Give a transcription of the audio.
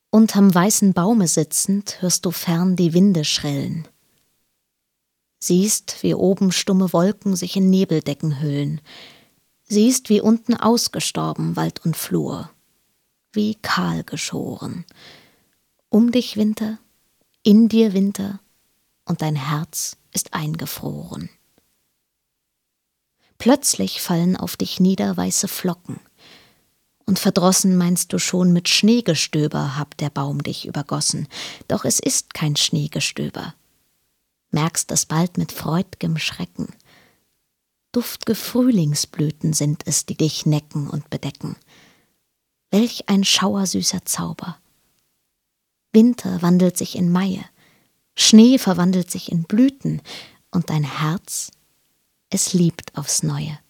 Unterm weißen Baume sitzend hörst du fern die Winde schrillen. Siehst, wie oben stumme Wolken sich in Nebeldecken hüllen. Siehst, wie unten ausgestorben Wald und Flur, wie kahl geschoren. Um dich Winter, in dir Winter, und dein Herz ist eingefroren. Plötzlich fallen auf dich nieder weiße Flocken, und verdrossen meinst du schon, mit Schneegestöber hab der Baum dich übergossen, doch es ist kein Schneegestöber. Merkst es bald mit freud'gem Schrecken. Duft'ge Frühlingsblüten sind es, die dich necken und bedecken. Welch ein schauersüßer Zauber! Winter wandelt sich in Maie, Schnee verwandelt sich in Blüten, und dein Herz, es liebt aufs Neue.